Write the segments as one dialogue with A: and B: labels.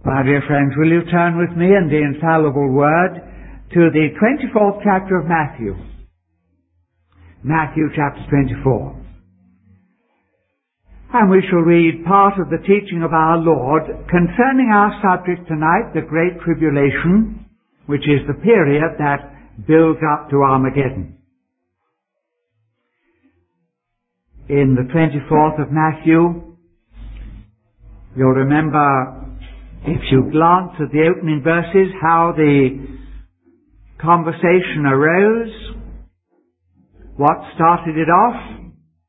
A: My dear friends, will you turn with me in the infallible word to the 24th chapter of Matthew. Matthew chapter 24. And we shall read part of the teaching of our Lord concerning our subject tonight, the Great Tribulation, which is the period that builds up to Armageddon. In the 24th of Matthew, you'll remember, if you glance at the opening verses, how the conversation arose, what started it off,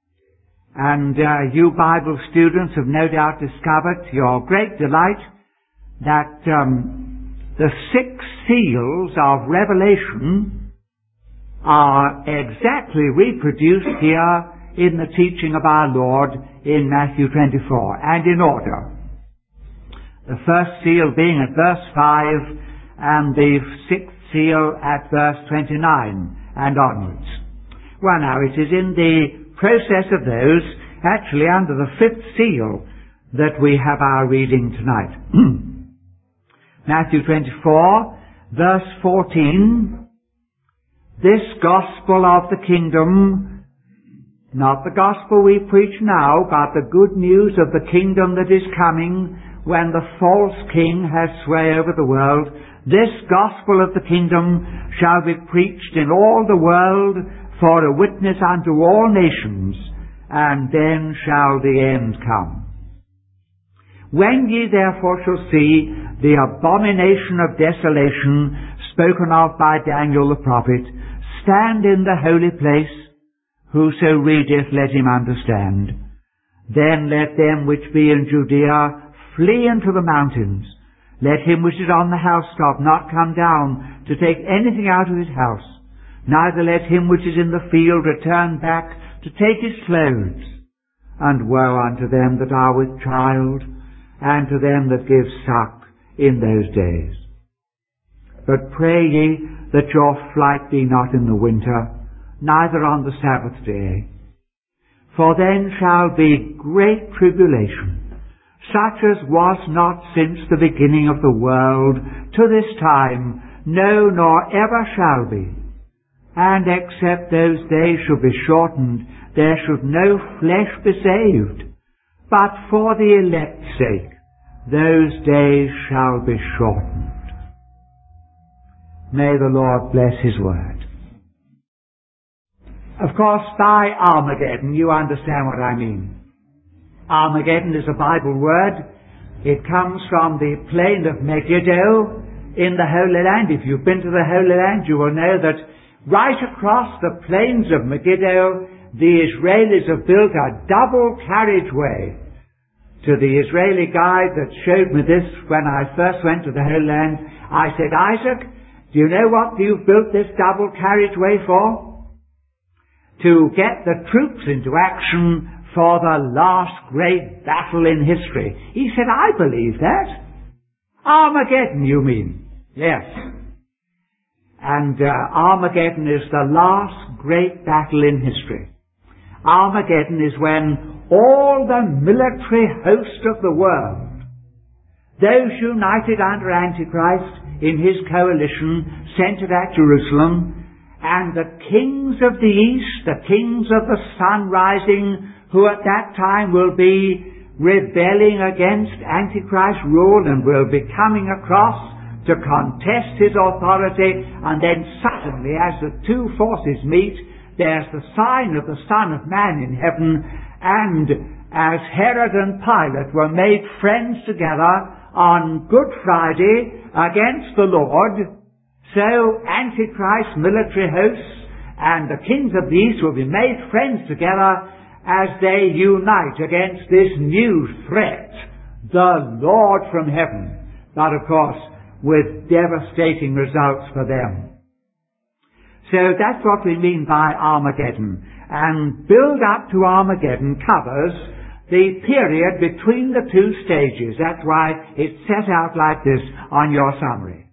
A: and you Bible students have no doubt discovered to your great delight that the 6 seals of Revelation are exactly reproduced here in the teaching of our Lord in Matthew 24, and in order. The first seal being at verse 5, and the 6th seal at verse 29 and onwards. Well, now, it is in the process of those, actually under the 5th seal, that we have our reading tonight. Matthew 24, verse 14, this gospel of the kingdom, not the gospel we preach now, but the good news of the kingdom that is coming when the false king has sway over the world, this gospel of the kingdom shall be preached in all the world for a witness unto all nations, and then shall the end come. When ye therefore shall see the abomination of desolation spoken of by Daniel the prophet, stand in the holy place, whoso readeth, let him understand. Then let them which be in Judea flee into the mountains. Let him which is on the housetop not come down to take anything out of his house. Neither let him which is in the field return back to take his clothes. And woe unto them that are with child, and to them that give suck in those days. But pray ye that your flight be not in the winter, neither on the Sabbath day. For then shall be great tribulation, such as was not since the beginning of the world to this time, no, nor ever shall be. And except those days should be shortened, there should no flesh be saved. But for the elect's sake, those days shall be shortened. May the Lord bless His word. Of course, by Armageddon, you understand what I mean. Armageddon is a Bible word. It comes from the plain of Megiddo in the Holy Land. If you've been to the Holy Land, you will know that right across the plains of Megiddo, the Israelis have built a double carriageway. To the Israeli guide that showed me this when I first went to the Holy Land, I said, Isaac, do you know what you've built this double carriageway for? To get the troops into action for the last great battle in history. He said, I believe that. Armageddon, you mean? Yes. And Armageddon is the last great battle in history. Armageddon is when all the military host of the world, those united under Antichrist in his coalition centered at Jerusalem, and the kings of the east, the kings of the sun rising, who at that time will be rebelling against Antichrist's rule and will be coming across to contest his authority, and then suddenly, as the two forces meet, there's the sign of the Son of Man in heaven, and as Herod and Pilate were made friends together on Good Friday against the Lord, so Antichrist's military hosts and the kings of the east will be made friends together as they unite against this new threat, the Lord from heaven. But of course, with devastating results for them. So that's what we mean by Armageddon. And build up to Armageddon covers the period between the two stages. That's why it's set out like this on your summary.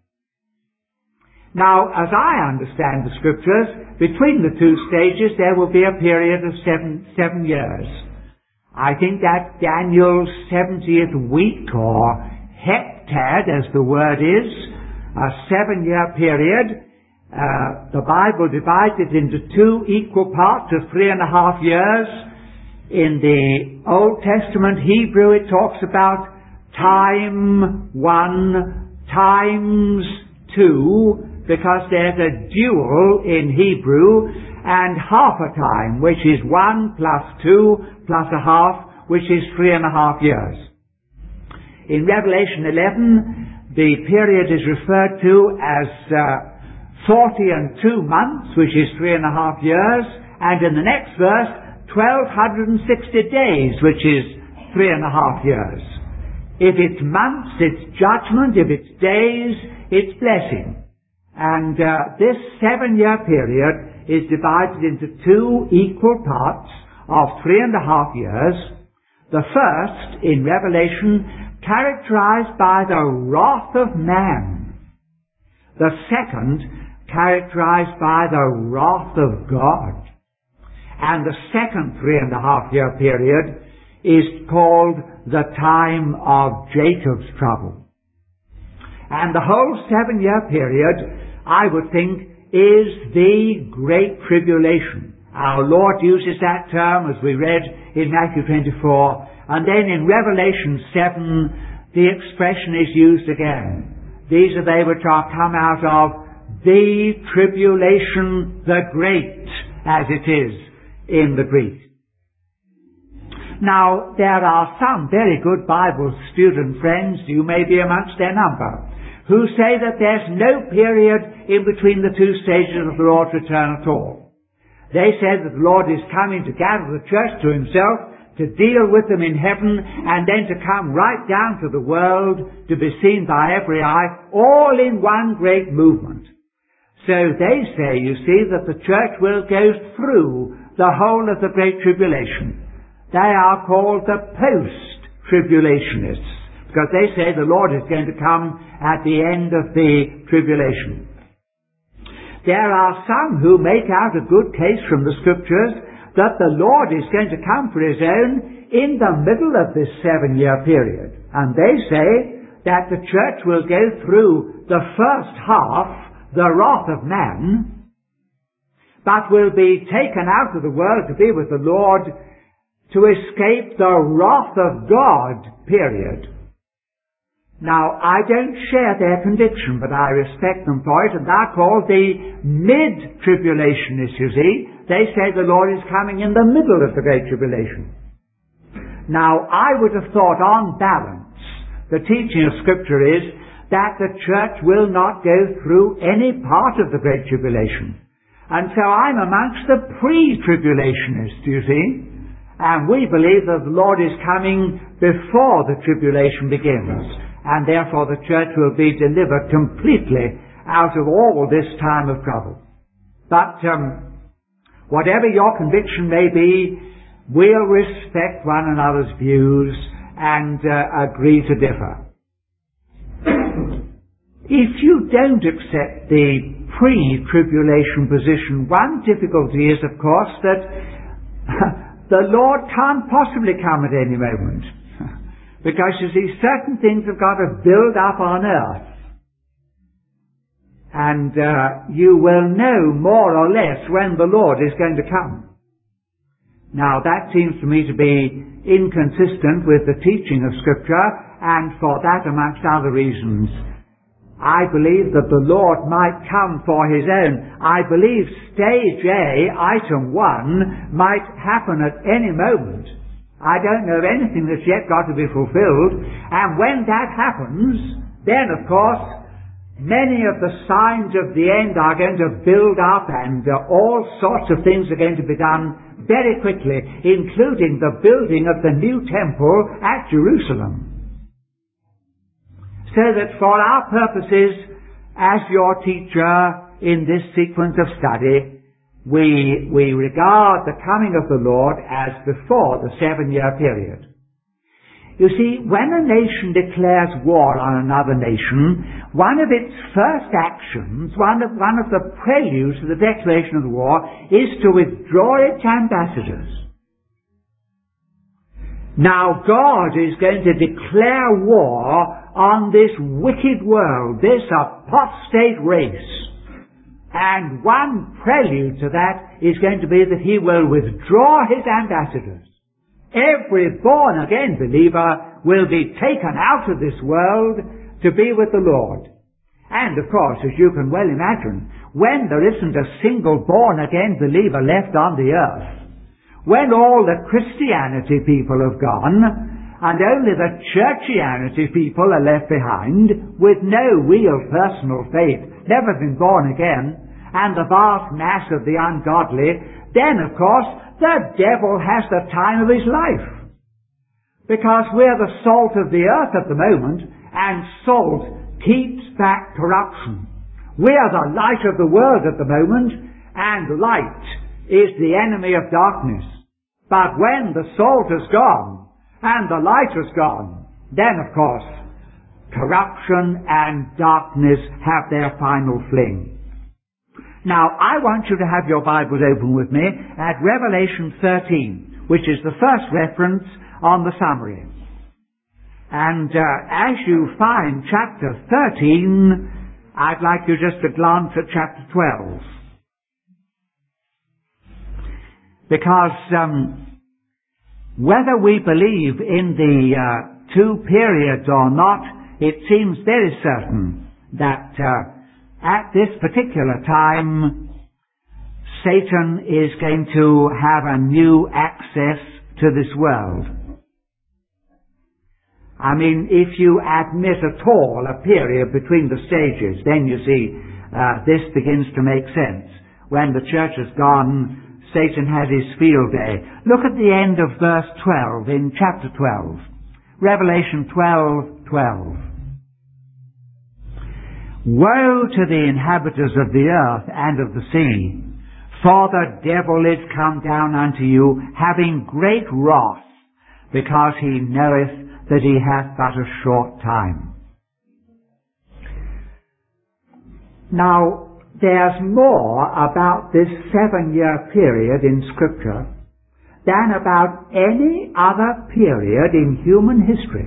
A: Now, as I understand the Scriptures, between the two stages there will be a period of seven years. I think that's Daniel's 70th week or heptad, as the word is, a 7-year period. The Bible divides it into 2 equal parts of 3.5 years. In the Old Testament Hebrew, it talks about time 1 times 2, because there's a dual in Hebrew, and half a time, which is 1 plus 2 plus a half, which is 3.5 years. In Revelation 11, the period is referred to as 40 and 2 months, which is 3.5 years, and in the next verse, 1260 days, which is 3.5 years. If it's months, it's judgment. If it's days, it's blessing. And this 7-year period is divided into 2 equal parts of 3.5 years. The first, in Revelation, characterized by the wrath of man. The second, characterized by the wrath of God. And the second 3.5-year period is called the time of Jacob's trouble. And the whole 7-year period, I would think, is the Great Tribulation. Our Lord uses that term, as we read in Matthew 24, and then in Revelation 7, the expression is used again. These are they which are come out of the tribulation, the great, as it is in the Greek. Now, there are some very good Bible student friends, you may be amongst their number, who say that there's no period in between the 2 stages of the Lord's return at all. They say that the Lord is coming to gather the church to himself, to deal with them in heaven, and then to come right down to the world to be seen by every eye, all in one great movement. So they say, you see, that the church will go through the whole of the Great Tribulation. They are called the post-tribulationists, because they say the Lord is going to come at the end of the tribulation. There are some who make out a good case from the Scriptures that the Lord is going to come for his own in the middle of this 7-year period. And they say that the church will go through the first half, the wrath of man, but will be taken out of the world to be with the Lord to escape the wrath of God, period. Now, I don't share their conviction, but I respect them for it, and they're called the mid-tribulationists, you see. They say the Lord is coming in the middle of the Great Tribulation. Now, I would have thought, on balance, the teaching of Scripture is that the church will not go through any part of the Great Tribulation. And so I'm amongst the pre-tribulationists, you see. And we believe that the Lord is coming before the tribulation begins. And therefore the church will be delivered completely out of all this time of trouble. But whatever your conviction may be, we'll respect one another's views and agree to differ. If you don't accept the pre-tribulation position, one difficulty is, of course, that the Lord can't possibly come at any moment. Because, you see, certain things have got to build up on earth. And you will know more or less when the Lord is going to come. Now, that seems to me to be inconsistent with the teaching of Scripture, and for that, amongst other reasons, I believe that the Lord might come for his own. I believe stage A, item 1, might happen at any moment. I don't know of anything that's yet got to be fulfilled. And when that happens, then, of course, many of the signs of the end are going to build up, and all sorts of things are going to be done very quickly, including the building of the new temple at Jerusalem. So that for our purposes, as your teacher in this sequence of study, we regard the coming of the Lord as before the 7-year period. You see, when a nation declares war on another nation, one of its first actions, one of the preludes to the declaration of the war, is to withdraw its ambassadors. Now, God is going to declare war on this wicked world, this apostate race. And one prelude to that is going to be that he will withdraw his ambassadors. Every born-again believer will be taken out of this world to be with the Lord. And of course, as you can well imagine, when there isn't a single born-again believer left on the earth, when all the Christianity people have gone, and only the churchianity people are left behind, with no real personal faith, never been born again, and the vast mass of the ungodly, then of course the devil has the time of his life. Because we're the salt of the earth at the moment, and salt keeps back corruption. We are the light of the world at the moment, and light is the enemy of darkness. But when the salt is gone, and the light is gone, then of course, corruption and darkness have their final fling. Now, I want you to have your Bibles open with me at Revelation 13, which is the first reference on the summary. And as you find chapter 13, I'd like you just to glance at chapter 12. Because whether we believe in the two periods or not, it seems very certain that at this particular time, Satan is going to have a new access to this world. I mean, if you admit at all a period between the stages, then you see this begins to make sense. When the church has gone, Satan has his field day. Look at the end of verse 12 in chapter 12. Revelation 12:12. Woe to the inhabitants of the earth and of the sea, for the devil is come down unto you, having great wrath, because he knoweth that he hath but a short time. Now, there's more about this 7-year period in Scripture than about any other period in human history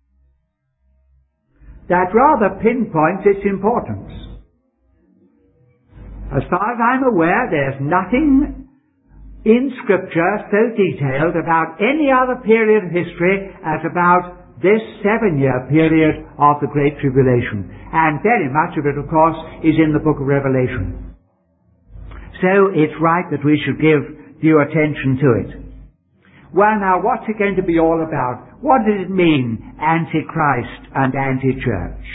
A: that rather pinpoints its importance. As far as I'm aware, there's nothing in Scripture so detailed about any other period of history as about this 7-year period of the Great Tribulation. And very much of it, of course, is in the book of Revelation. So it's right that we should give due attention to it. Well, now, what's it going to be all about? What does it mean, Antichrist and anti-church?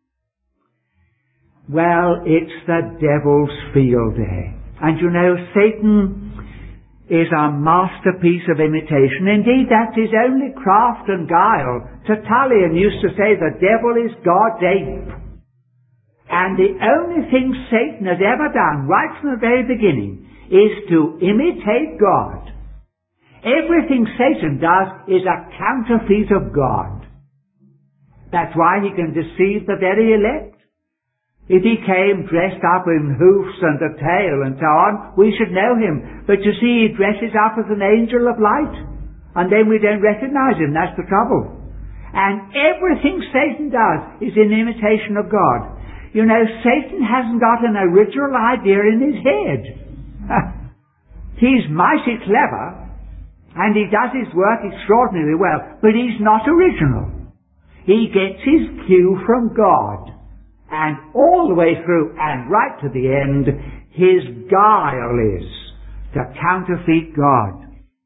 A: Well, it's the devil's field day. And you know, Satan is a masterpiece of imitation. Indeed, that's his only craft and guile. Tertullian used to say the devil is God's ape. And the only thing Satan has ever done, right from the very beginning, is to imitate God. Everything Satan does is a counterfeit of God. That's why he can deceive the very elect. If he came dressed up in hoofs and a tail and so on, we should know him. But you see, he dresses up as an angel of light. And then we don't recognize him. That's the trouble. And everything Satan does is in imitation of God. You know, Satan hasn't got an original idea in his head. He's mighty clever. And he does his work extraordinarily well, but he's not original. He gets his cue from God. And all the way through and right to the end, his guile is to counterfeit God.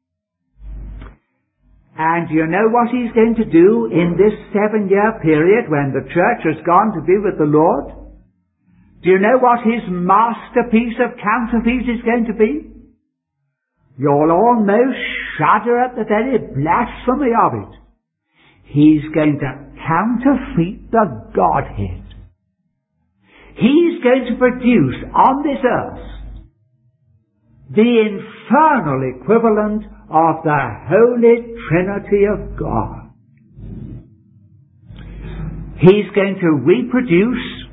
A: And you know what he's going to do in this 7-year period when the church has gone to be with the Lord? Do you know what his masterpiece of counterfeit is going to be? You'll almost shudder at the very blasphemy of it. He's going to counterfeit the Godhead. He's going to produce on this earth the infernal equivalent of the Holy Trinity of God. He's going to reproduce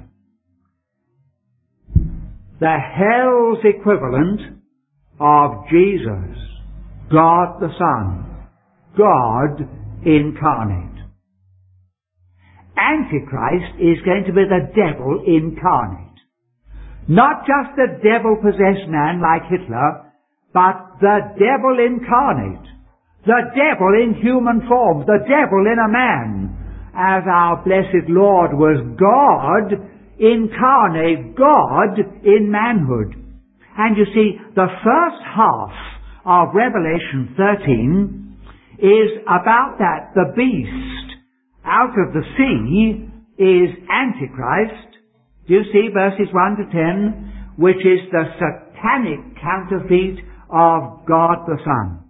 A: the hell's equivalent of Jesus, God the Son, God incarnate. Antichrist is going to be the devil incarnate. Not just a devil-possessed man like Hitler, but the devil incarnate. The devil in human form. The devil in a man. As our blessed Lord was God incarnate, God in manhood. And you see, the first half of Revelation 13 is about that. The beast out of the sea is Antichrist. Do you see verses 1 to 10, which is the satanic counterfeit of God the Son.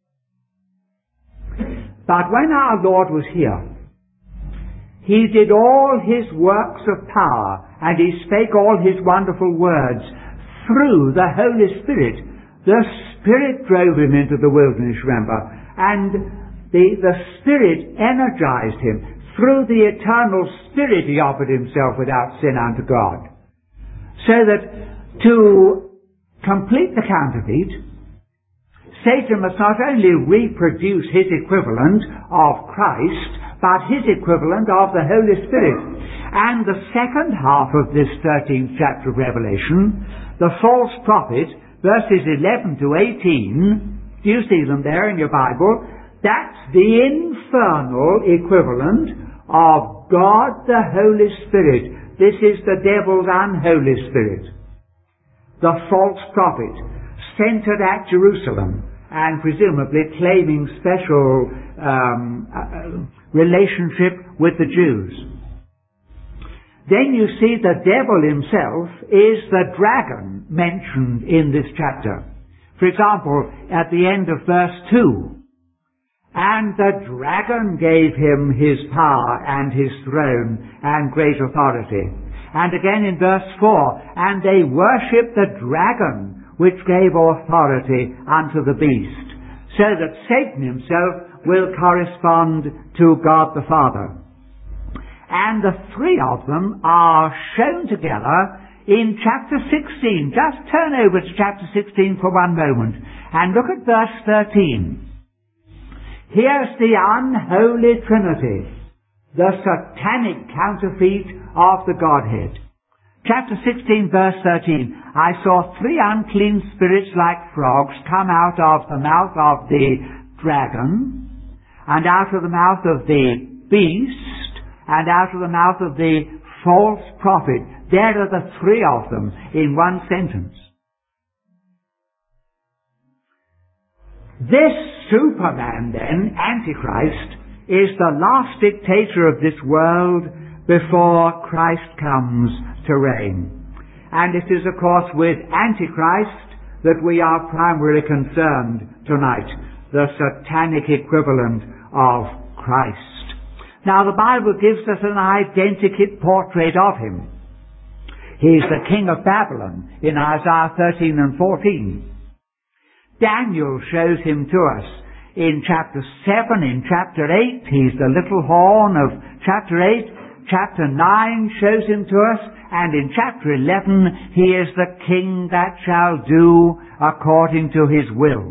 A: But when our Lord was here, He did all His works of power, and He spake all His wonderful words through the Holy Spirit. The Spirit drove Him into the wilderness, remember, and the Spirit energized Him. Through the eternal Spirit He offered Himself without sin unto God. So that to complete the counterfeit, Satan must not only reproduce his equivalent of Christ, but his equivalent of the Holy Spirit. And the second half of this 13th chapter of Revelation, the false prophet, verses 11 to 18, do you see them there in your Bible? That's the infernal equivalent of God the Holy Spirit. This is the devil's unholy spirit. The false prophet, centered at Jerusalem, and presumably claiming special relationship with the Jews. Then you see the devil himself is the dragon mentioned in this chapter. For example, at the end of verse 2, and the dragon gave him his power and his throne and great authority. And again in verse 4, and they worshipped the dragon which gave authority unto the beast. So that Satan himself will correspond to God the Father. And the three of them are shown together in chapter 16. Just turn over to chapter 16 for one moment and look at verse 13. Here's the unholy Trinity, the satanic counterfeit of the Godhead. Chapter 16, verse 13. I saw three unclean spirits like frogs come out of the mouth of the dragon, and out of the mouth of the beast, and out of the mouth of the false prophet. There are the three of them in one sentence. This Superman, then, Antichrist, is the last dictator of this world before Christ comes to reign. And it is, of course, with Antichrist that we are primarily concerned tonight, the satanic equivalent of Christ. Now, the Bible gives us an identikit portrait of him. He's the king of Babylon in Isaiah 13 and 14. Daniel shows him to us in chapter 7, in chapter 8. He's the little horn of chapter 8. Chapter 9 shows him to us. And in chapter 11, he is the king that shall do according to his will.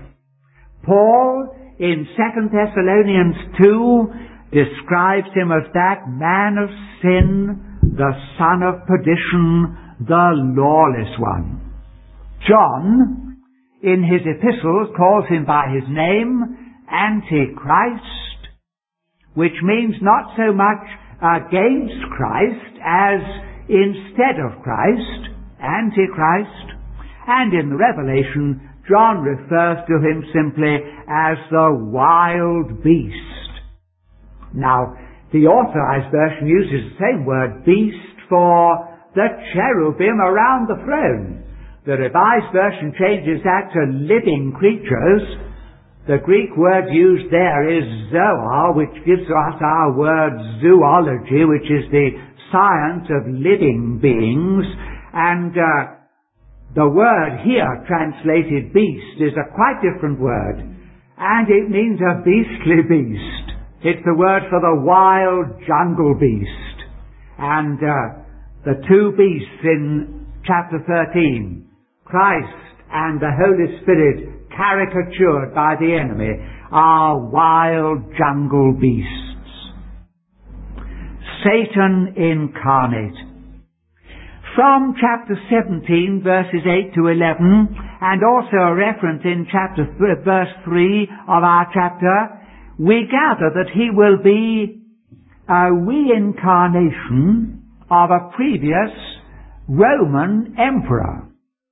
A: Paul, in 2 Thessalonians 2, describes him as that man of sin, the son of perdition, the lawless one. John, in his epistles, calls him by his name, Antichrist, which means not so much against Christ as instead of Christ, Antichrist. And in the Revelation, John refers to him simply as the wild beast. Now, the Authorized Version uses the same word, beast, for the cherubim around the throne. The Revised Version changes that to living creatures. The Greek word used there is zoa, which gives us our word zoology, which is the science of living beings. And the word here, translated beast, is a quite different word. And it means a beastly beast. It's the word for the wild jungle beast. And the two beasts in chapter 13, Christ and the Holy Spirit, caricatured by the enemy, are wild jungle beasts. Satan incarnate. From chapter 17, verses 8 to 11, and also a reference in verse 3 of our chapter, we gather that he will be a reincarnation of a previous Roman emperor.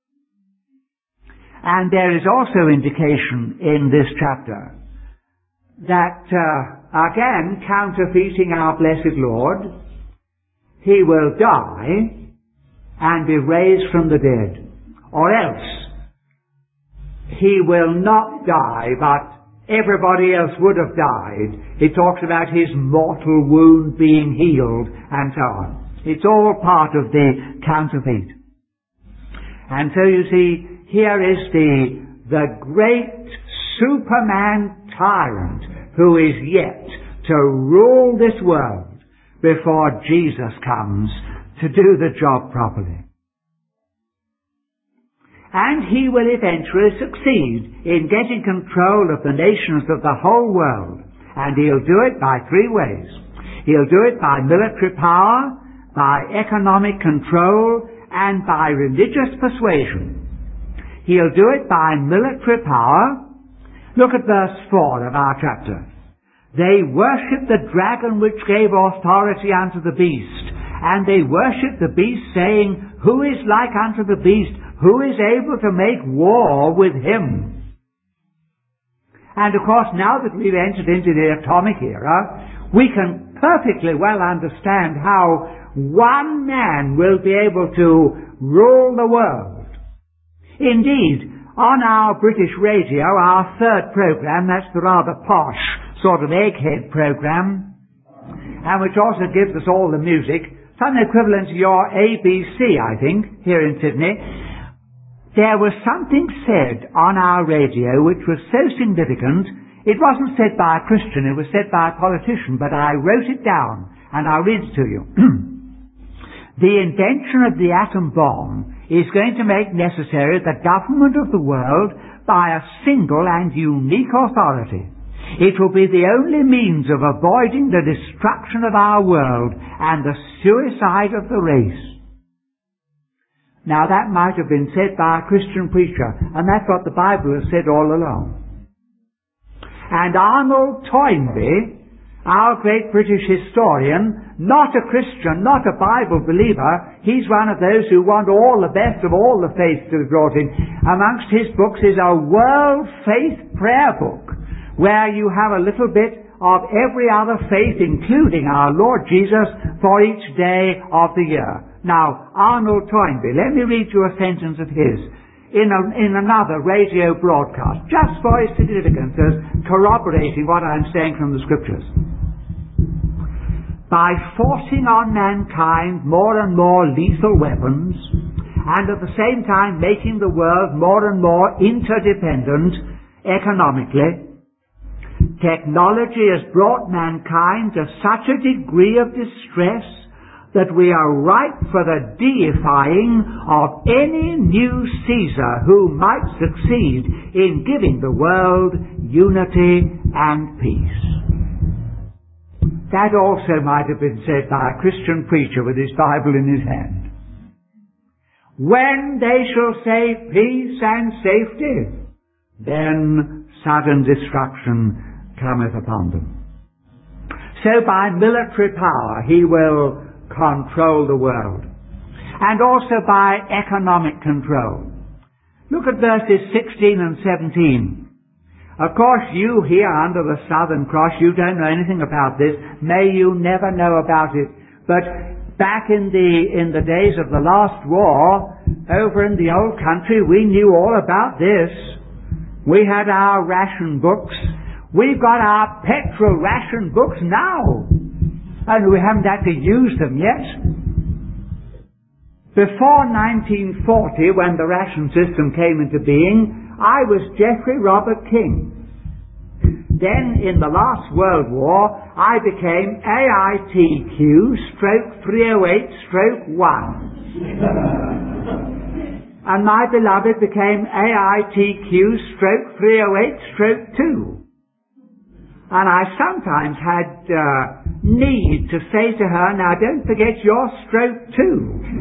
A: And there is also indication in this chapter that, again, counterfeiting our blessed Lord, he will die and be raised from the dead. Or else, he will not die, but everybody else would have died. It talks about his mortal wound being healed, and so on. It's all part of the counterfeit. And so you see, here is the great Superman tyrant who is yet to rule this world before Jesus comes to do the job properly. And he will eventually succeed in getting control of the nations of the whole world. And he'll do it by three ways. He'll do it by military power, by economic control, and by religious persuasion. He'll do it by military power. Look at verse 4 of our chapter. They worshipped the dragon which gave authority unto the beast. And they worshipped the beast, saying, Who is like unto the beast? Who is able to make war with him? And of course, now that we've entered into the atomic era, we can perfectly well understand how one man will be able to rule the world. Indeed, on our British radio, our third program, that's the rather posh sort of egghead program, and which also gives us all the music, something equivalent to your ABC, I think, here in Sydney. There was something said on our radio which was so significant, it wasn't said by a Christian, it was said by a politician, but I wrote it down, and I'll read it to you. The invention of the atom bomb is going to make necessary the government of the world by a single and unique authority. It will be the only means of avoiding the destruction of our world and the suicide of the race. Now that might have been said by a Christian preacher, and that's what the Bible has said all along. And Arnold Toynbee, our great British historian, not a Christian, not a Bible believer, he's one of those who want all the best of all the faiths to be brought in. Amongst his books is a World Faith Prayer Book, where you have a little bit of every other faith, including our Lord Jesus, for each day of the year. Now, Arnold Toynbee, let me read you a sentence of his in another radio broadcast, just for its significance as corroborating what I'm saying from the Scriptures. By forcing on mankind more and more lethal weapons, and at the same time making the world more and more interdependent economically, technology has brought mankind to such a degree of distress that we are ripe for the deifying of any new Caesar who might succeed in giving the world unity and peace. That also might have been said by a Christian preacher with his Bible in his hand. When they shall say peace and safety, then sudden destruction cometh upon them. So by military power he will control the world, and also by economic control. Look at verses 16 and 17. Of course, you here under the Southern Cross, you don't know anything about this. May you never know about it. But back in the days of the last war, over in the old country, we knew all about this. We had our ration books. We've got our petrol ration books now, and we haven't actually used them yet. Before 1940, when the ration system came into being, I was Geoffrey Robert King. Then, in the last World War, I became AITQ/308/1. And my beloved became AITQ/308/2. And I sometimes had need to say to her, now don't forget your stroke too.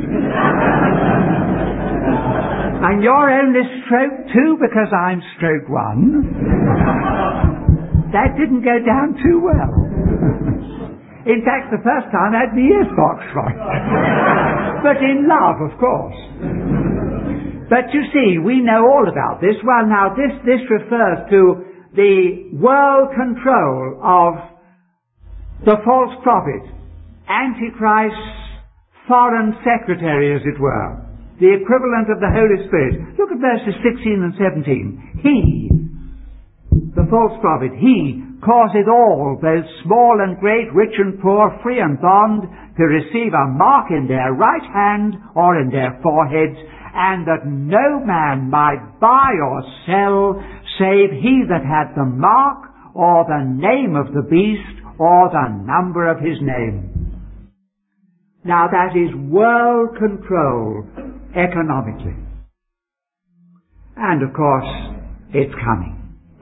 A: And you're only stroke two because I'm stroke one. That didn't go down too well. In fact, the first time I had the ears boxed right. But in love, of course. But you see, we know all about this. Well, now this refers to the world control of the false prophet, Antichrist's foreign secretary, as it were, the equivalent of the Holy Spirit. Look at verses 16 and 17. He, the false prophet, he causeth all, both small and great, rich and poor, free and bond, to receive a mark in their right hand or in their foreheads, and that no man might buy or sell save he that had the mark or the name of the beast or the number of his name. Now that is world control economically. And of course, it's coming.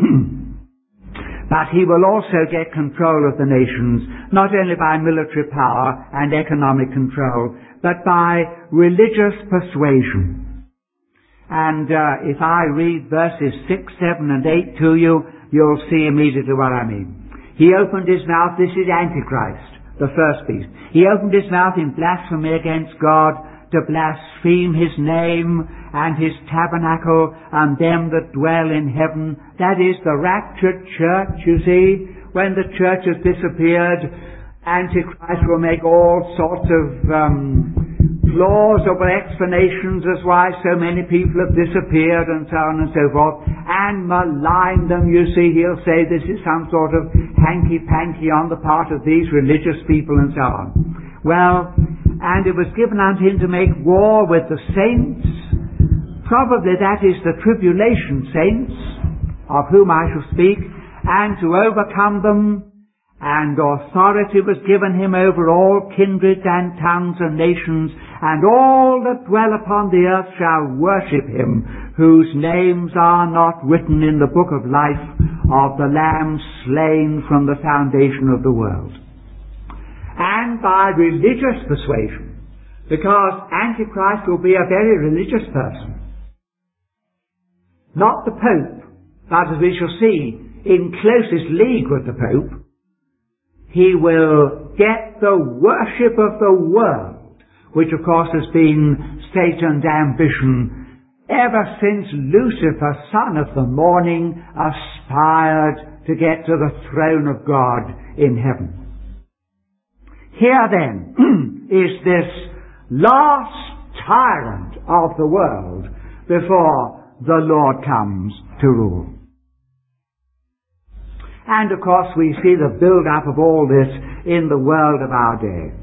A: But he will also get control of the nations, not only by military power and economic control, but by religious persuasion. And if I read verses 6, 7 and 8 to you, you'll see immediately what I mean. He opened his mouth, this is Antichrist, the first beast. He opened his mouth in blasphemy against God, to blaspheme his name and his tabernacle and them that dwell in heaven. That is the raptured church, you see. When the church has disappeared, Antichrist will make all sorts of plausible explanations as why so many people have disappeared and so on and so forth, and malign them, you see. He'll say this is some sort of hanky-panky on the part of these religious people and so on. Well, and it was given unto him to make war with the saints. Probably that is the tribulation saints, of whom I shall speak, and to overcome them. And authority was given him over all kindreds and tongues and nations, and all that dwell upon the earth shall worship him, whose names are not written in the book of life of the Lamb slain from the foundation of the world. And by religious persuasion, because Antichrist will be a very religious person. Not the Pope, but as we shall see, in closest league with the Pope. He will get the worship of the world, which of course has been Satan's ambition ever since Lucifer, son of the morning, aspired to get to the throne of God in heaven. Here then is this last tyrant of the world before the Lord comes to rule. And of course we see the build-up of all this in the world of our day.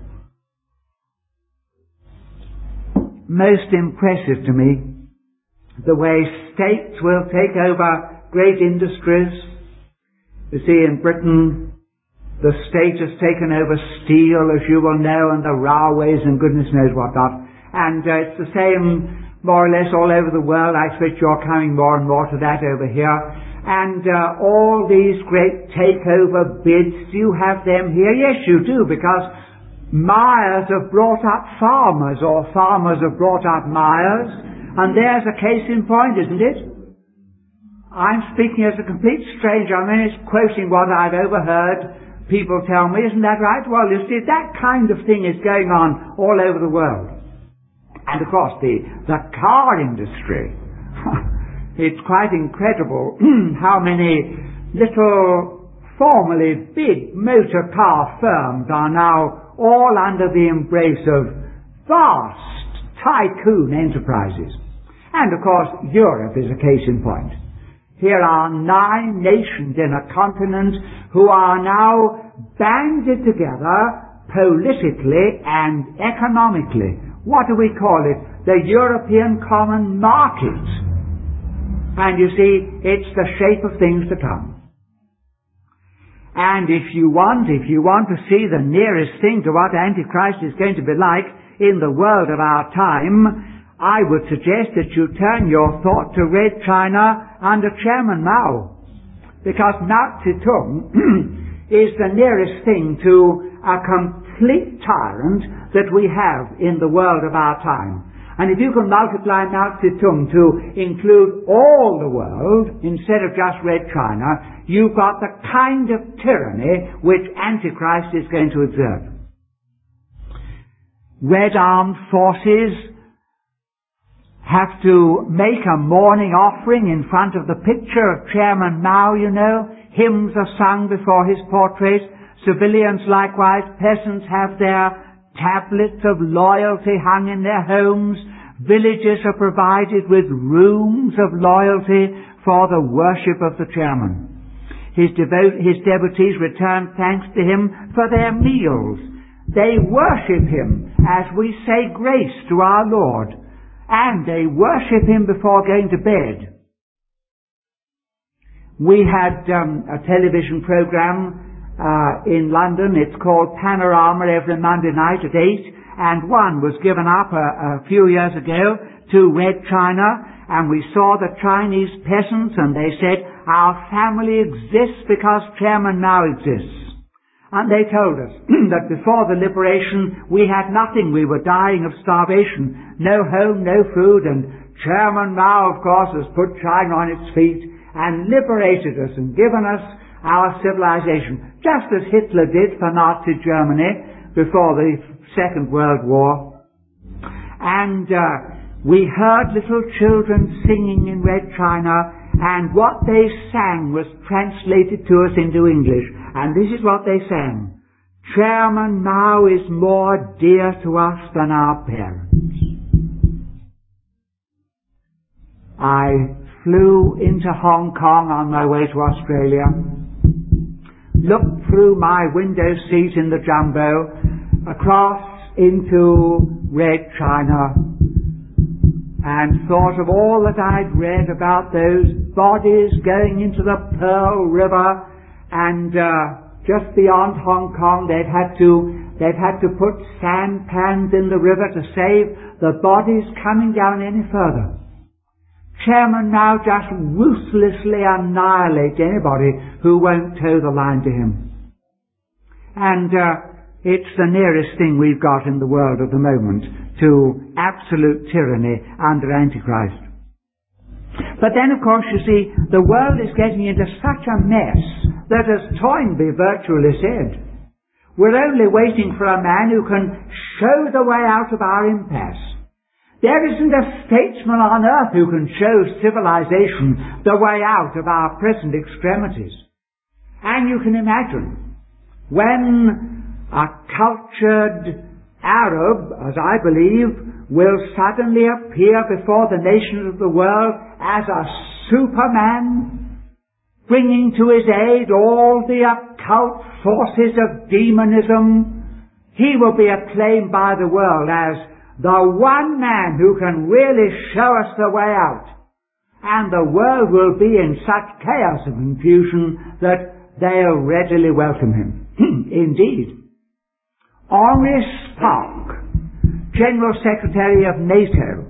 A: Most impressive to me, the way states will take over great industries. You see, in Britain, the state has taken over steel, as you will know, and the railways and goodness knows what not. And it's the same more or less all over the world. I expect you're coming more and more to that over here. And all these great takeover bids, you have them here? Yes, you do, because Myers have brought up farmers, or farmers have brought up Myers, and there's a case in point, isn't it? I'm speaking as a complete stranger. I'm only quoting what I've overheard people tell me. Isn't that right? Well, you see, that kind of thing is going on all over the world. And of course, the car industry. It's quite incredible how many little formerly big motor car firms are now all under the embrace of vast tycoon enterprises. And of course, Europe is a case in point. Here are 9 nations in a continent who are now banded together politically and economically. What do we call it? The European Common Market. And you see, it's the shape of things to come. And if you want to see the nearest thing to what Antichrist is going to be like in the world of our time, I would suggest that you turn your thought to Red China under Chairman Mao. Because Mao Zedong is the nearest thing to a complete tyrant that we have in the world of our time. And if you can multiply Mao Zedong to include all the world instead of just Red China, you've got the kind of tyranny which Antichrist is going to exert. Red armed forces have to make a morning offering in front of the picture of Chairman Mao, you know. Hymns are sung before his portrait. Civilians likewise, peasants have their tablets of loyalty hung in their homes. Villages are provided with rooms of loyalty for the worship of the chairman. His devotees return thanks to him for their meals. They worship him as we say grace to our Lord, and they worship him before going to bed. We had a television program in London. It's called Panorama, every Monday night at 8, and one was given up a few years ago to Red China, and we saw the Chinese peasants, and they said, our family exists because Chairman Mao exists. And they told us that before the liberation we had nothing, we were dying of starvation, no home, no food, and Chairman Mao, of course, has put China on its feet and liberated us and given us our civilization, just as Hitler did for Nazi Germany before the Second World War. And we heard little children singing in Red China, and what they sang was translated to us into English. And this is what they sang. Chairman Mao is more dear to us than our parents. I flew into Hong Kong on my way to Australia, looked through my window seat in the jumbo, across into Red China, and thought of all that I'd read about those bodies going into the Pearl River, and just beyond Hong Kong they've had to put sampans in the river to save the bodies coming down any further. Chairman Mao just ruthlessly annihilates anybody who won't toe the line to him. And it's the nearest thing we've got in the world at the moment to absolute tyranny under Antichrist. But then, of course, you see, the world is getting into such a mess that, as Toynbee virtually said, we're only waiting for a man who can show the way out of our impasse. There isn't a statesman on earth who can show civilization the way out of our present extremities. And you can imagine, when a cultured Arab, as I believe, will suddenly appear before the nations of the world as a Superman, bringing to his aid all the occult forces of demonism, he will be acclaimed by the world as the one man who can really show us the way out. And the world will be in such chaos and confusion that they'll readily welcome him. Indeed. Henri Spaak, General Secretary of NATO,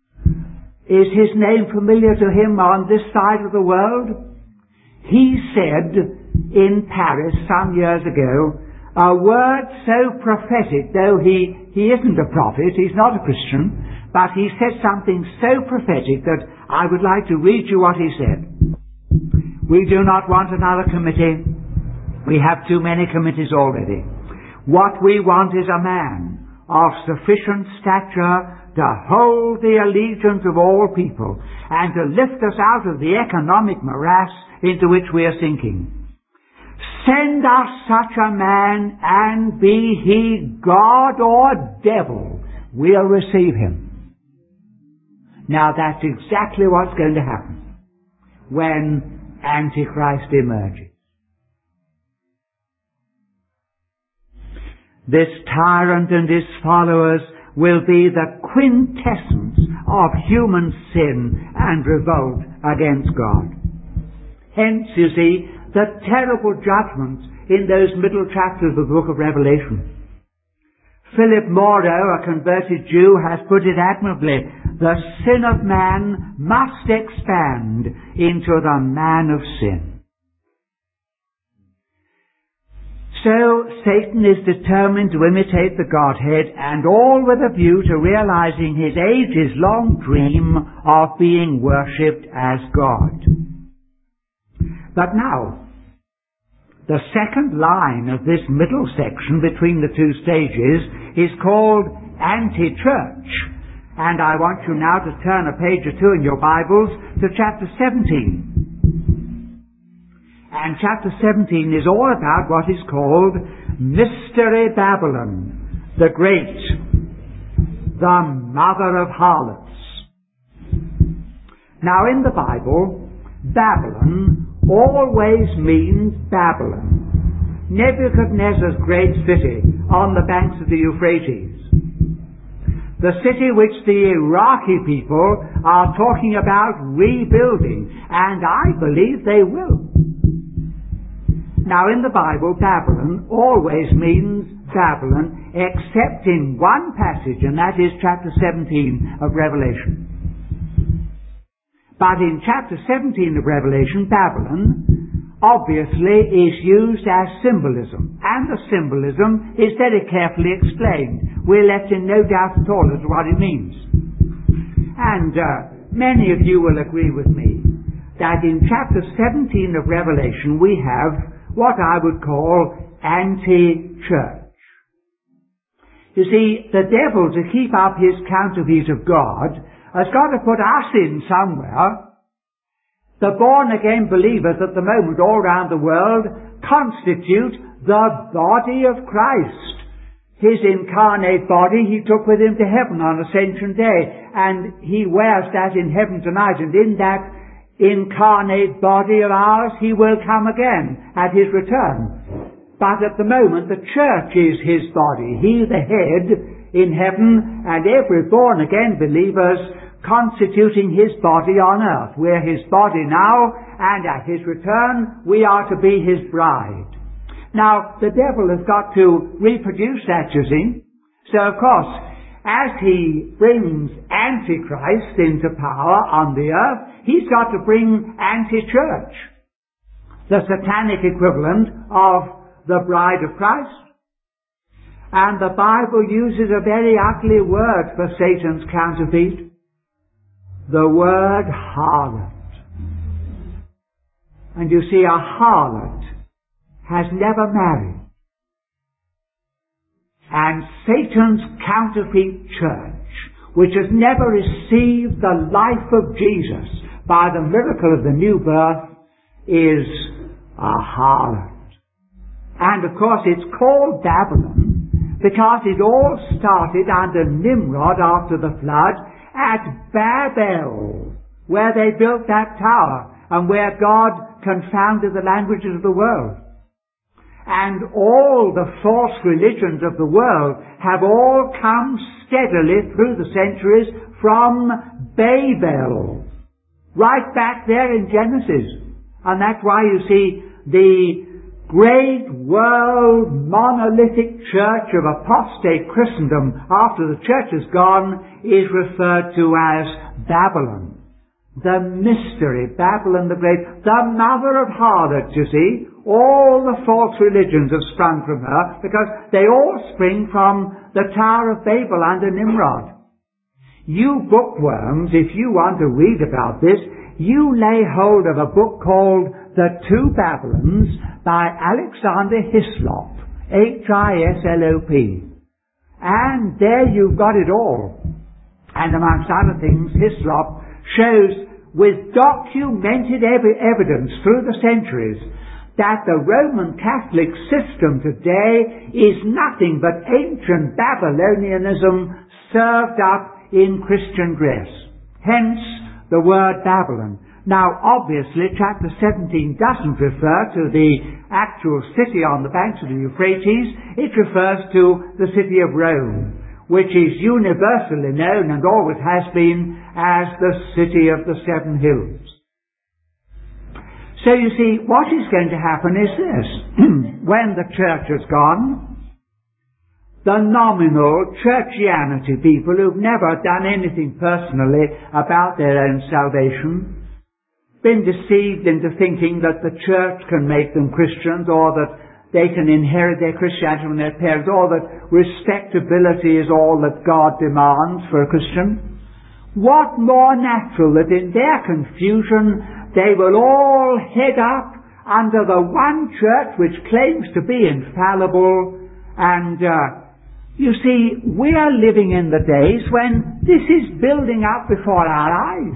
A: is his name familiar to him on this side of the world? He said in Paris some years ago, a word so prophetic, though he isn't a prophet, he's not a Christian, but he said something so prophetic that I would like to read you what he said. We do not want another committee. We have too many committees already. What we want is a man of sufficient stature to hold the allegiance of all people and to lift us out of the economic morass into which we are sinking. Send us such a man, and be he God or devil, we'll receive him. Now that's exactly what's going to happen when Antichrist emerges. This tyrant and his followers will be the quintessence of human sin and revolt against God. Hence, you see, the terrible judgments in those middle chapters of the book of Revelation. Philip Morrow, a converted Jew, has put it admirably. The sin of man must expand into the man of sin. So Satan is determined to imitate the Godhead, and all with a view to realizing his ages-long dream of being worshipped as God. But now, the second line of this middle section between the two stages is called anti-church. And I want you now to turn a page or two in your Bibles to chapter 17. And chapter 17 is all about what is called Mystery Babylon, the Great, the mother of harlots. Now in the Bible, Babylon always means Babylon, Nebuchadnezzar's great city on the banks of the Euphrates. The city which the Iraqi people are talking about rebuilding, and I believe they will. Now in the Bible, Babylon always means Babylon, except in one passage, and that is chapter 17 of Revelation. But in chapter 17 of Revelation, Babylon obviously is used as symbolism, and the symbolism is very carefully explained. We're left in no doubt at all as to what it means. And many of you will agree with me that in chapter 17 of Revelation we have what I would call anti-church. You see, the devil, to keep up his counterfeit of God, has got to put us in somewhere. The born-again believers at the moment all around the world constitute the body of Christ. His incarnate body he took with him to heaven on Ascension Day, and he wears that in heaven tonight, and in that incarnate body of ours he will come again at his return. But at the moment the church is his body, he the head in heaven, and every born-again believers constituting his body on earth. We're his body now, and at his return we are to be his bride. Now the devil has got to reproduce that, you see. So of course, as he brings Antichrist into power on the earth, he's got to bring anti-church, the satanic equivalent of the bride of Christ. And the Bible uses a very ugly word for Satan's counterfeit, the word harlot. And you see, a harlot has never married. And Satan's counterfeit church, which has never received the life of Jesus by the miracle of the new birth, is a harlot. And of course it's called Babylon because it all started under Nimrod after the flood at Babel, where they built that tower and where God confounded the languages of the world. And all the false religions of the world have all come steadily through the centuries from Babel, right back there in Genesis. And that's why you see the great world monolithic church of apostate Christendom after the church is gone is referred to as Babylon. The mystery, Babylon the Great, the mother of harlots, you see. All the false religions have sprung from her because they all spring from the Tower of Babel under Nimrod. You bookworms, if you want to read about this, you lay hold of a book called The Two Babylons by Alexander Hislop, Hislop. And there you've got it all. And amongst other things, Hislop shows with documented evidence through the centuries that the Roman Catholic system today is nothing but ancient Babylonianism served up in Christian dress. Hence the word Babylon. Now obviously chapter 17 doesn't refer to the actual city on the banks of the Euphrates. It refers to the city of Rome, which is universally known and always has been as the city of the seven hills. So you see, what is going to happen is this. When the church has gone, the nominal churchianity people who've never done anything personally about their own salvation, been deceived into thinking that the church can make them Christians or that they can inherit their Christianity from their parents, or that respectability is all that God demands for a Christian. What more natural that in their confusion they will all head up under the one church which claims to be infallible. And you see, we are living in the days when this is building up before our eyes.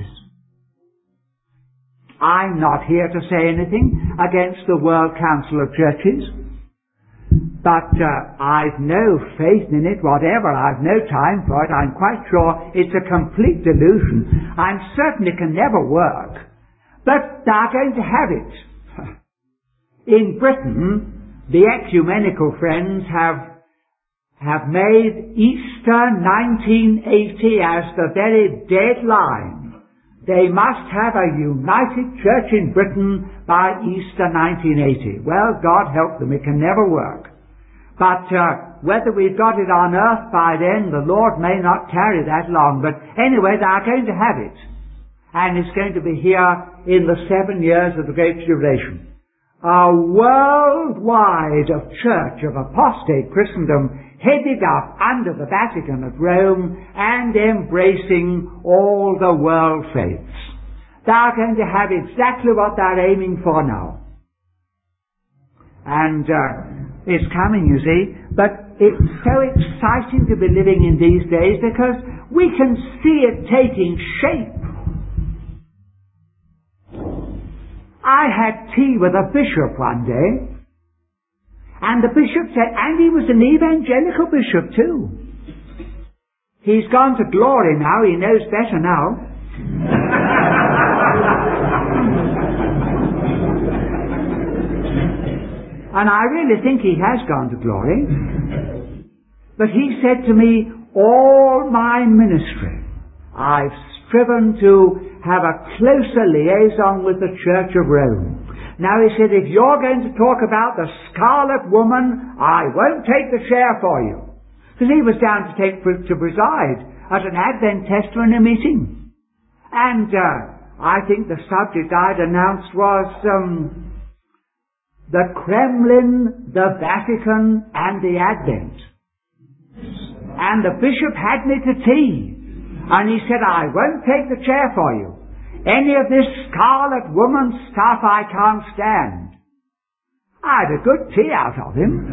A: I'm not here to say anything against the World Council of Churches, but I've no faith in it whatever. I've no time for it. I'm quite sure it's a complete delusion. I'm certain it can never work. But they're going to have it. In Britain, the ecumenical friends have made Easter 1980 as the very deadline. They must have a united church in Britain by Easter 1980. Well, God help them, it can never work. But whether we've got it on earth by then, the Lord may not tarry that long. But anyway, they are going to have it. And it's going to be here in the 7 years of the Great Tribulation. A worldwide church of apostate Christendom headed up under the Vatican at Rome and embracing all the world faiths. They are going to have exactly what they're aiming for now. And it's coming, you see. But it's so exciting to be living in these days because we can see it taking shape. I had tea with a bishop one day, and the bishop said, and he was an evangelical bishop too. He's gone to glory now, he knows better now. And I really think he has gone to glory. But he said to me, all my ministry, I've striven to have a closer liaison with the Church of Rome. Now he said, if you're going to talk about the Scarlet Woman, I won't take the chair for you. Because he was down to preside at an Advent testimony meeting. And I think the subject I'd announced was the Kremlin, the Vatican, and the Advent. And the bishop had me to tea. And he said, I won't take the chair for you. Any of this Scarlet Woman stuff I can't stand. I had a good tea out of him.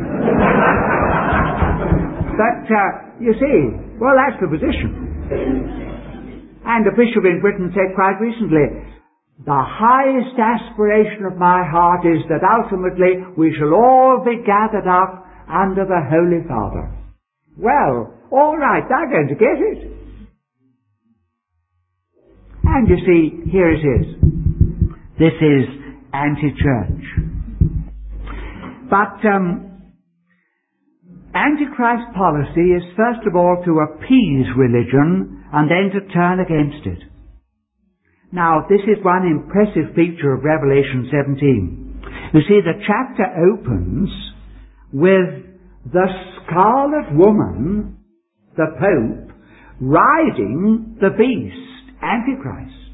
A: But, you see, well, that's the position. And the bishop in Britain said quite recently, the highest aspiration of my heart is that ultimately we shall all be gathered up under the Holy Father. Well, all right, they're going to get it. And you see, here it is. This is anti-church. But Antichrist policy is first of all to appease religion and then to turn against it. Now, this is one impressive feature of Revelation 17. You see, the chapter opens with the Scarlet Woman, the Pope, riding the beast, Antichrist.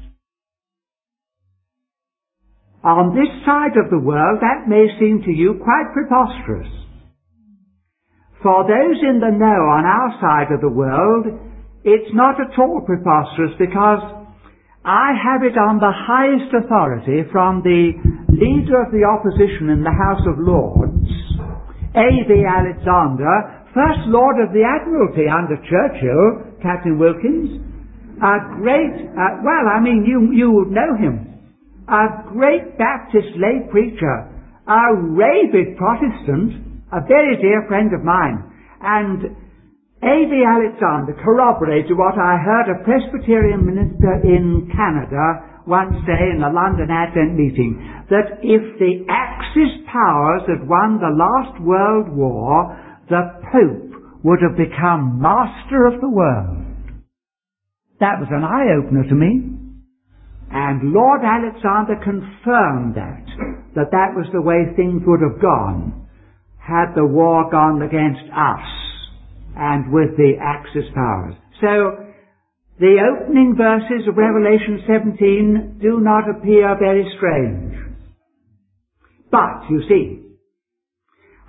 A: On this side of the world, that may seem to you quite preposterous. For those in the know on our side of the world, it's not at all preposterous, because I have it on the highest authority from the leader of the opposition in the House of Lords, A.V. Alexander, First Lord of the Admiralty under Churchill, Captain Wilkins, a great, you would know him, a great Baptist lay preacher, a rabid Protestant, a very dear friend of mine. And A.V. Alexander corroborated what I heard a Presbyterian minister in Canada once say in the London Advent meeting, that if the Axis powers had won the last World War, the Pope would have become master of the world. That was an eye-opener to me. And Lord Alexander confirmed that was the way things would have gone had the war gone against us and with the Axis powers. So, the opening verses of Revelation 17 do not appear very strange. But, you see,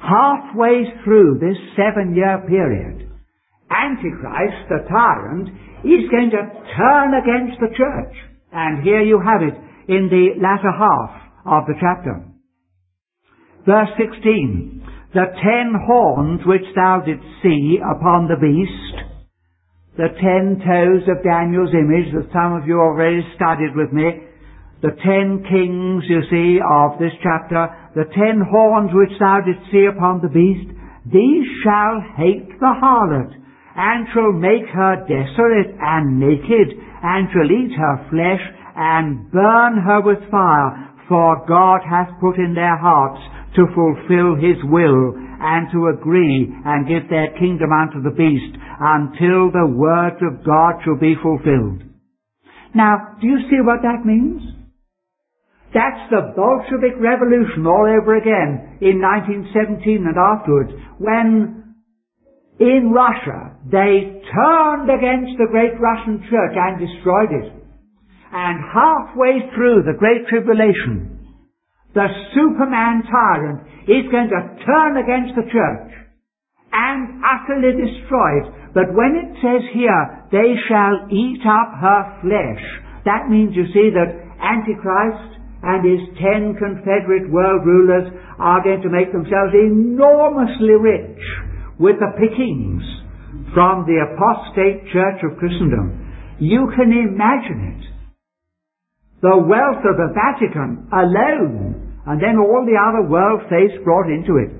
A: halfway through this 7-year period, Antichrist, the tyrant, is going to turn against the church. And here you have it in the latter half of the chapter. Verse 16, the 10 horns which thou didst see upon the beast, the 10 toes of Daniel's image that some of you already studied with me, the 10 kings, you see, of this chapter, the 10 horns which thou didst see upon the beast, these shall hate the harlot, and shall make her desolate and naked, and shall eat her flesh, and burn her with fire, for God hath put in their hearts to fulfill his will, and to agree, and give their kingdom unto the beast, until the word of God shall be fulfilled. Now, do you see what that means? That's the Bolshevik Revolution all over again in 1917 and afterwards, when in Russia they turned against the great Russian church and destroyed it. And halfway through the Great Tribulation, the Superman tyrant is going to turn against the church and utterly destroy it. But when it says here, they shall eat up her flesh, that means, you see, that Antichrist and his 10 confederate world rulers are going to make themselves enormously rich with the pickings from the apostate church of Christendom. You can imagine it. The wealth of the Vatican alone, and then all the other world faiths brought into it.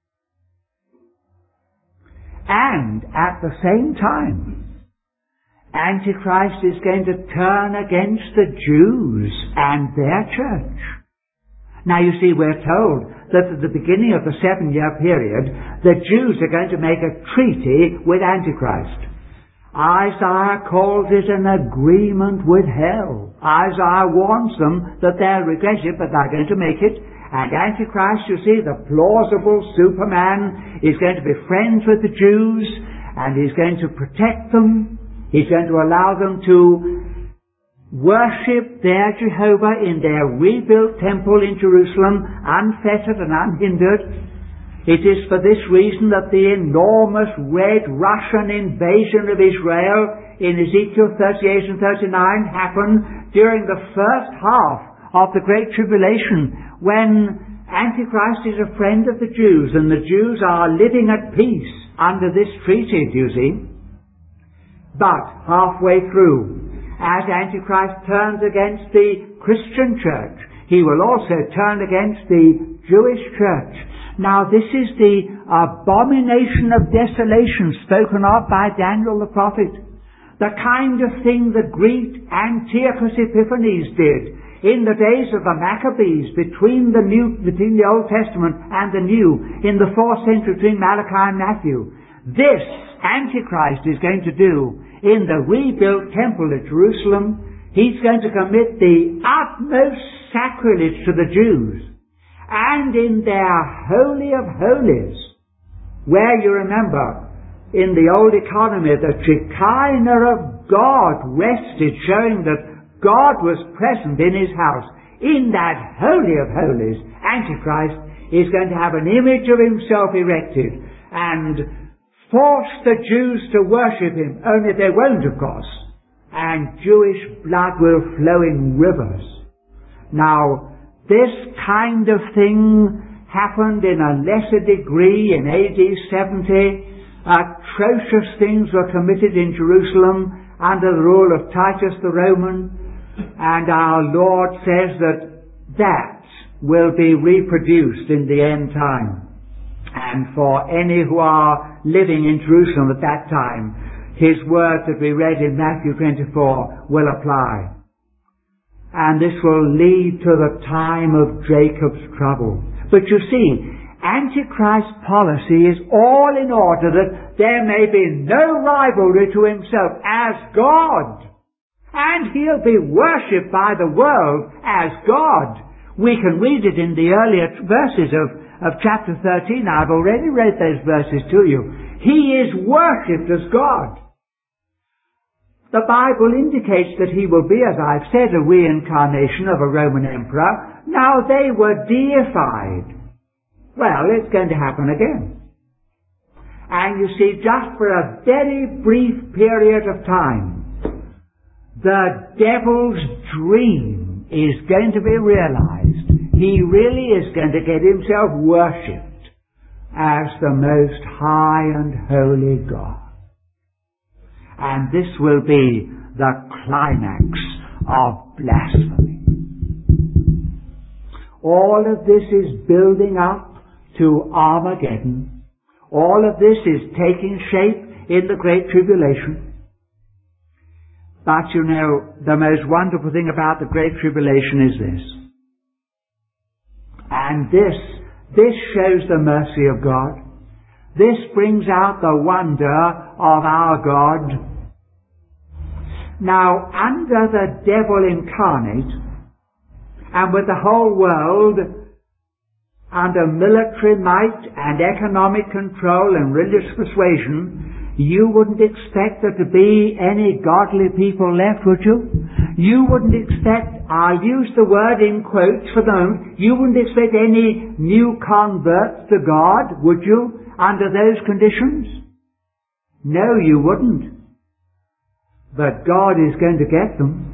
A: And at the same time, Antichrist is going to turn against the Jews and their church. Now you see, we're told that at the beginning of the 7-year period, the Jews are going to make a treaty with Antichrist. Isaiah calls it an agreement with hell. Isaiah warns them that they'll regret it, but they're going to make it. And Antichrist, you see, the plausible Superman, is going to be friends with the Jews, and he's going to protect them. He's going to allow them to worship their Jehovah in their rebuilt temple in Jerusalem, unfettered and unhindered. It is for this reason that the enormous Red Russian invasion of Israel in Ezekiel 38 and 39 happened during the first half of the Great Tribulation, when Antichrist is a friend of the Jews, and the Jews are living at peace under this treaty, do you see? But halfway through, as Antichrist turns against the Christian church, he will also turn against the Jewish church. Now this is the abomination of desolation spoken of by Daniel the prophet. The kind of thing the Greek Antiochus Epiphanes did in the days of the Maccabees between the Old Testament and the New, in the 4th century between Malachi and Matthew. This Antichrist is going to do in the rebuilt temple at Jerusalem. He's going to commit the utmost sacrilege to the Jews. And in their Holy of Holies, where you remember in the old economy the Shekinah of God rested, showing that God was present in his house, in that Holy of Holies, Antichrist is going to have an image of himself erected and force the Jews to worship him, only they won't, of course, and Jewish blood will flow in rivers. Now, this kind of thing happened in a lesser degree in AD 70. Atrocious things were committed in Jerusalem under the rule of Titus the Roman, and our Lord says that will be reproduced in the end time. And for any who are living in Jerusalem at that time, his word that we read in Matthew 24 will apply. And this will lead to the time of Jacob's trouble. But you see, Antichrist's policy is all in order that there may be no rivalry to himself as God. And he'll be worshipped by the world as God. We can read it in the earlier verses of chapter 13. I've already read those verses to you. He is worshipped as God. The Bible indicates that he will be, as I've said, a reincarnation of a Roman emperor. Now, they were deified Well, it's going to happen again. And you see, just for a very brief period of time, the devil's dream is going to be realized. He really is going to get himself worshipped as the most high and holy God. And this will be the climax of blasphemy. All of this is building up to Armageddon. All of this is taking shape in the Great Tribulation. But you know, the most wonderful thing about the Great Tribulation is this. And this shows the mercy of God. This brings out the wonder of our God. Now, under the devil incarnate, and with the whole world under military might and economic control and religious persuasion, you wouldn't expect there to be any godly people left, would you? You wouldn't expect, I'll use the word in quotes for them, you wouldn't expect any new converts to God, would you, under those conditions? No, you wouldn't. But God is going to get them.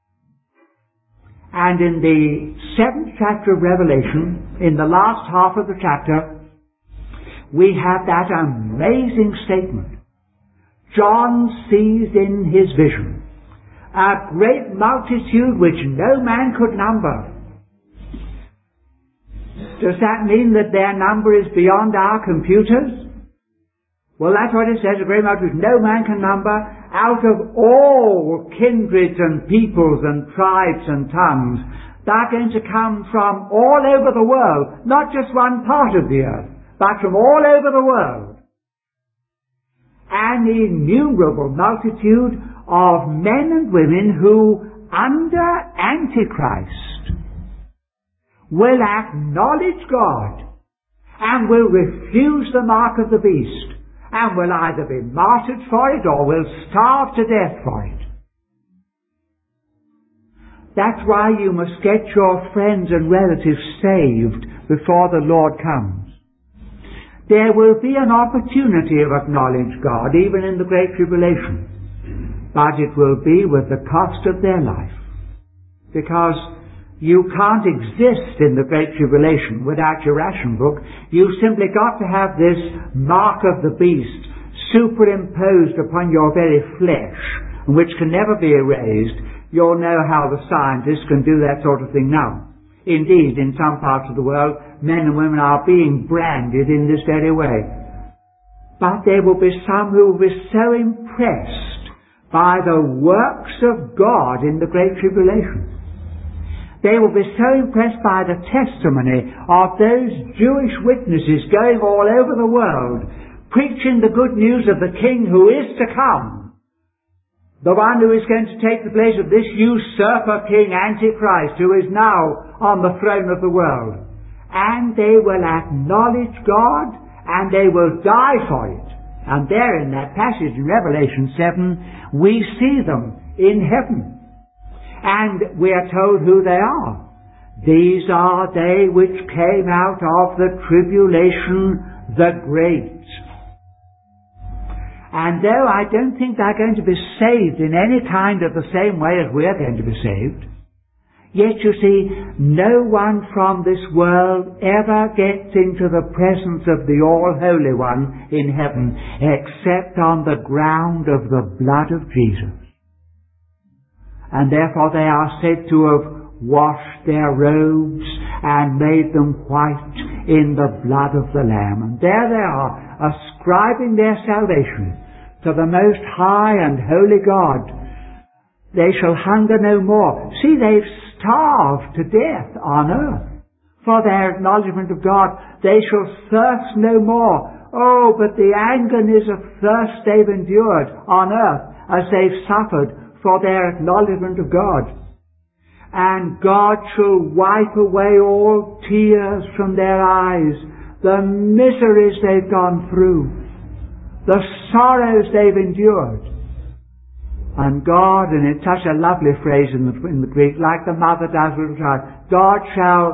A: And in the 7th chapter of Revelation, in the last half of the chapter, we have that amazing statement. John sees in his vision a great multitude which no man could number. Does that mean that their number is beyond our computers? Well, that's what it says, a great multitude no man can number, out of all kindreds and peoples and tribes and tongues. They're going to come from all over the world, not just one part of the earth, but from all over the world. An innumerable multitude of men and women who, under Antichrist, will acknowledge God and will refuse the mark of the beast, and will either be martyred for it or will starve to death for it. That's why you must get your friends and relatives saved before the Lord comes. There will be an opportunity of acknowledge God even in the Great Tribulation, but it will be with the cost of their life, because you can't exist in the Great Tribulation without your ration book. You've simply got to have this mark of the beast superimposed upon your very flesh, which can never be erased. You'll know how the scientists can do that sort of thing now. Indeed, in some parts of the world, men and women are being branded in this very way. But there will be some who will be so impressed by the works of God in the Great Tribulation. They will be so impressed by the testimony of those Jewish witnesses going all over the world, preaching the good news of the King who is to come, the one who is going to take the place of this usurper king, Antichrist, who is now on the throne of the world. And they will acknowledge God, and they will die for it. And there in that passage in Revelation 7, we see them in heaven. And we are told who they are. These are they which came out of the tribulation, the great. And though I don't think they're going to be saved in any kind of the same way as we're going to be saved, yet you see, no one from this world ever gets into the presence of the All-Holy One in heaven except on the ground of the blood of Jesus. And therefore they are said to have washed their robes and made them white in the blood of the Lamb. And there they are, ascribing their salvation to the most high and holy God. They shall hunger no more. See, they've starved to death on earth for their acknowledgement of God. They shall thirst no more. Oh, but the agonies of thirst they've endured on earth as they've suffered for their acknowledgement of God. And God shall wipe away all tears from their eyes, the miseries they've gone through, the sorrows they've endured. And God, and it's such a lovely phrase in the Greek, like the mother does with the child, God shall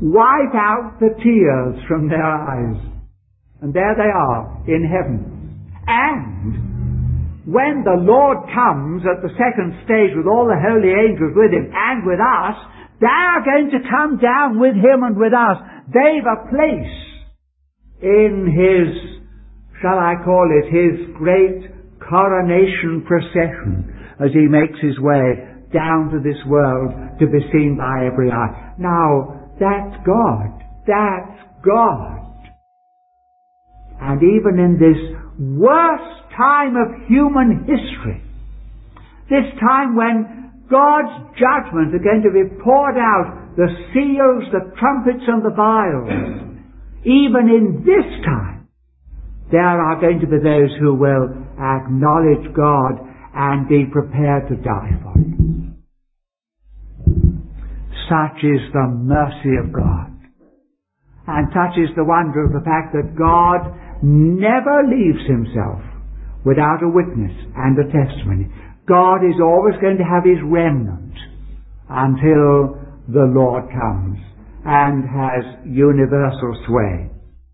A: wipe out the tears from their eyes. And there they are in heaven. And when the Lord comes at the second stage with all the holy angels with him and with us, they are going to come down with him and with us. They've a place in his, shall I call it, his great coronation procession as he makes his way down to this world to be seen by every eye. Now, that's God. That's God. And even in this worst time of human history, this time when God's judgment are going to be poured out, the seals, the trumpets and the vials, even in this time, there are going to be those who will acknowledge God and be prepared to die for him. Such is the mercy of God. And such is the wonder of the fact that God never leaves himself without a witness and a testimony. God is always going to have his remnant until the Lord comes and has universal sway.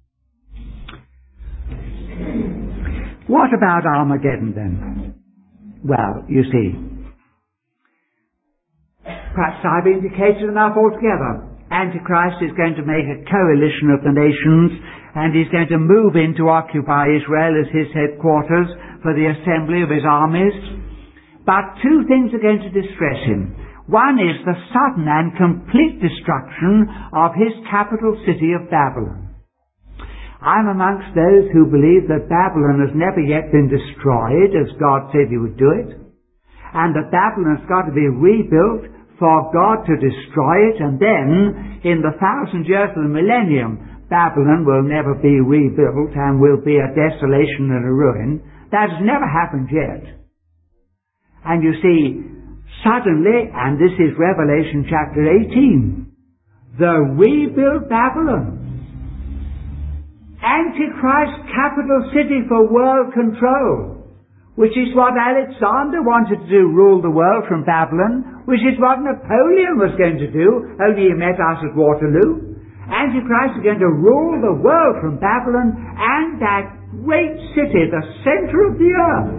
A: What about Armageddon then? Well, you see, perhaps I've indicated enough altogether. Antichrist is going to make a coalition of the nations, and he's going to move in to occupy Israel as his headquarters for the assembly of his armies. But two things are going to distress him. One is the sudden and complete destruction of his capital city of Babylon. I'm amongst those who believe that Babylon has never yet been destroyed, as God said he would do it, and that Babylon has got to be rebuilt for God to destroy it, and then, in the 1,000 years of the millennium, Babylon will never be rebuilt and will be a desolation and a ruin. That has never happened yet. And you see, suddenly, and this is Revelation chapter 18, the rebuilt Babylon, Antichrist capital city for world control, which is what Alexander wanted to do, rule the world from Babylon, which is what Napoleon was going to do, only he met us at Waterloo. Antichrist is going to rule the world from Babylon and that great city, the center of the earth,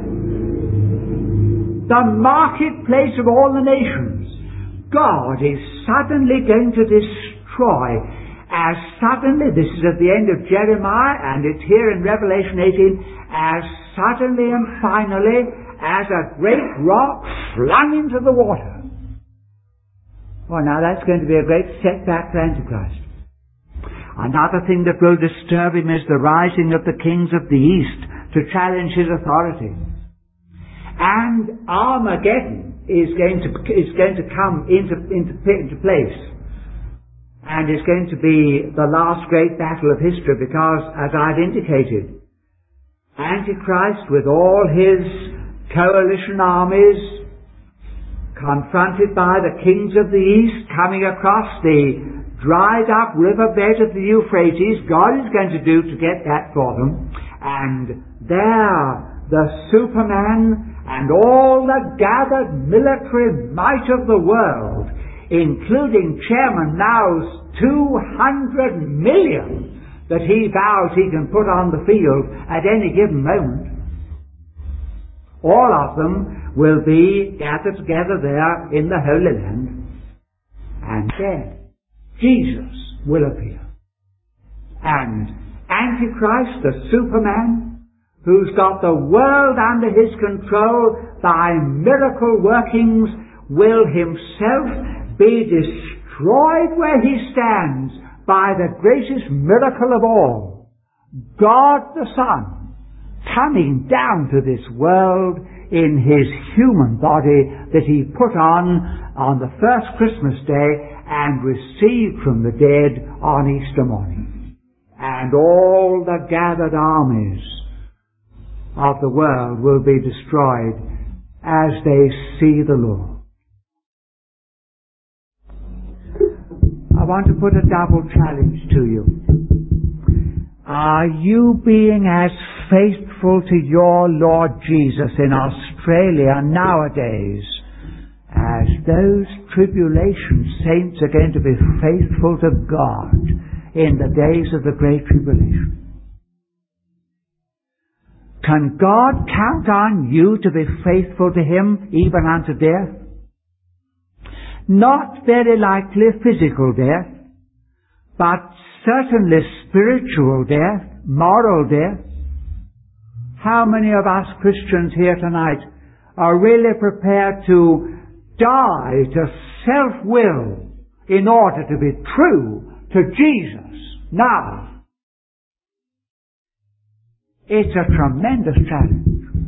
A: the marketplace of all the nations. God is suddenly going to destroy, as suddenly, this is at the end of Jeremiah, and it's here in Revelation 18, as suddenly and finally as a great rock flung into the water. Well, now that's going to be a great setback for Antichrist. Another thing that will disturb him is the rising of the kings of the East to challenge his authority. And Armageddon is going to come into place. And is going to be the last great battle of history because, as I've indicated, Antichrist with all his coalition armies, confronted by the kings of the East, coming across the dried up riverbed of the Euphrates, God is going to do to get that for them. And there, the Superman and all the gathered military might of the world, including Chairman Mao's 200 million that he vows he can put on the field at any given moment, all of them will be gathered together there in the Holy Land. And then Jesus will appear. And Antichrist, the Superman, who's got the world under his control by miracle workings, will himself be destroyed where he stands by the greatest miracle of all, God the Son coming down to this world in his human body that he put on the first Christmas day and received from the dead on Easter morning. And all the gathered armies of the world will be destroyed as they see the Lord. I want to put a double challenge to you. Are you being as faithful to your Lord Jesus in Australia nowadays as those tribulation saints are going to be faithful to God in the days of the Great Tribulation. Can God count on you to be faithful to Him even unto death? Not very likely physical death, but certainly spiritual death, moral death. How many of us Christians here tonight are really prepared to die to self-will in order to be true to Jesus now? It's a tremendous challenge.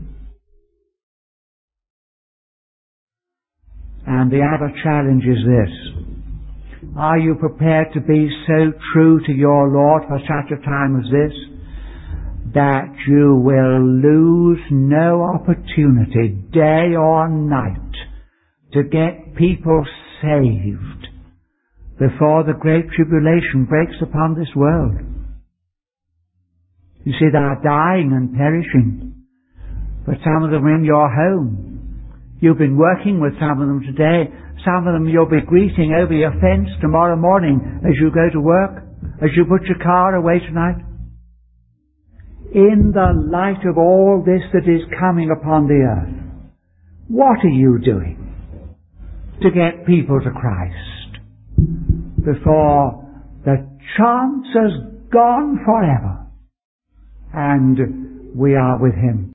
A: And the other challenge is this. Are you prepared to be so true to your Lord for such a time as this that you will lose no opportunity, day or night, to get people saved before the Great Tribulation breaks upon this world? You see, they are dying and perishing, but some of them are in your home. You've been working with some of them today. Some of them you'll be greeting over your fence tomorrow morning as you go to work, as you put your car away tonight. In the light of all this that is coming upon the earth, what are you doing to get people to Christ before the chance has gone forever and we are with Him?